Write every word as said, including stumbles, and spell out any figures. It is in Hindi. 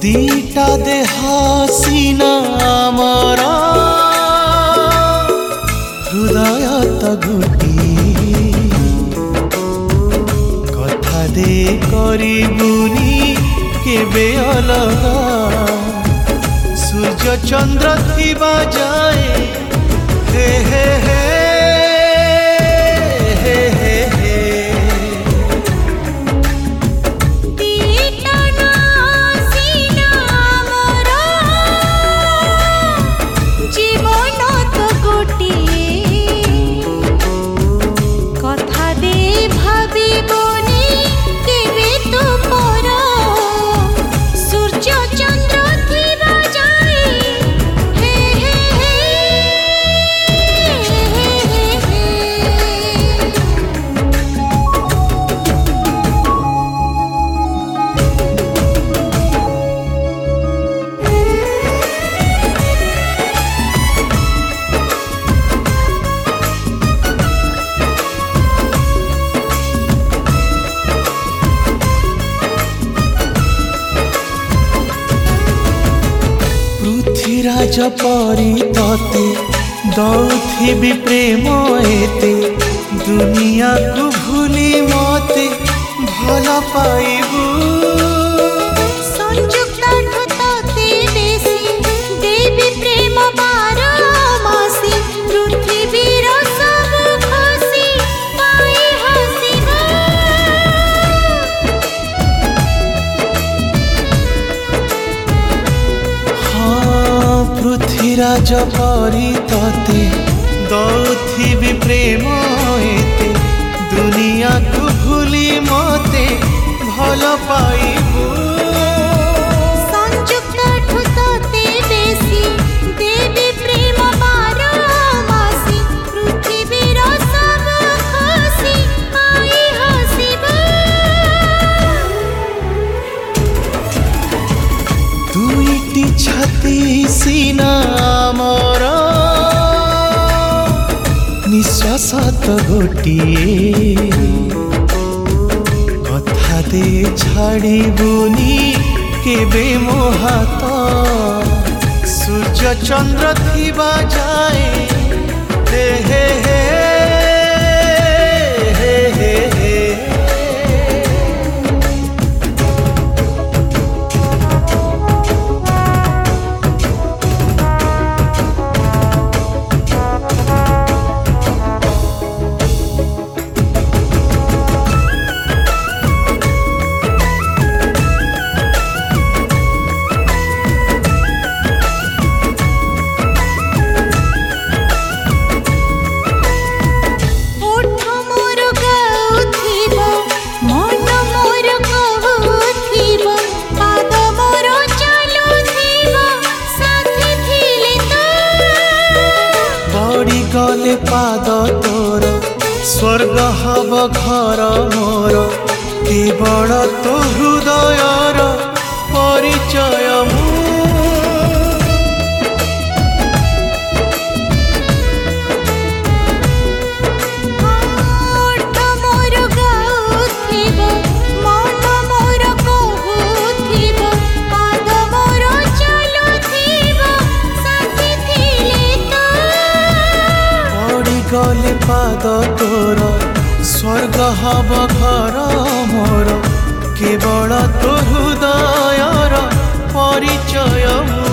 दीटा देह सीना आमर हृदय तो गोटी कथा दे करिबुनी केबे अलगा सूर्य चंद्र थिबा जाए हे हे हे हे हे हे पृथ्वीराज परी तते दौथिबी प्रेम एते दुनिया को भूली मते भल पाइबू संयुक्त तते बेसी देवी प्रेम बारमासी पृथ्वीर सब खुशी पाई हसिबा पृथ्वीराज परी तते दौथिबी प्रेम एते दुनिया को भूली मते भल पाइबू संयुक्त तते बेसी देवी प्रेम बारमासी पृथ्वीर सब खुशी पाई हसिबा दुईटी छाती सीना आमर निश्वास तो गोटिए कथा दे छाड़बुनी केबे मो हाथ सूर्य चंद्र थिबा जाए हे हे हे हे हे हे गले पाद तोर स्वर्ग हब घर मोर केवल तो हृदयर परिचय मु गले पाद तोर स्वर्ग हब घर मोर केवल तो हृदयर परिचय मु।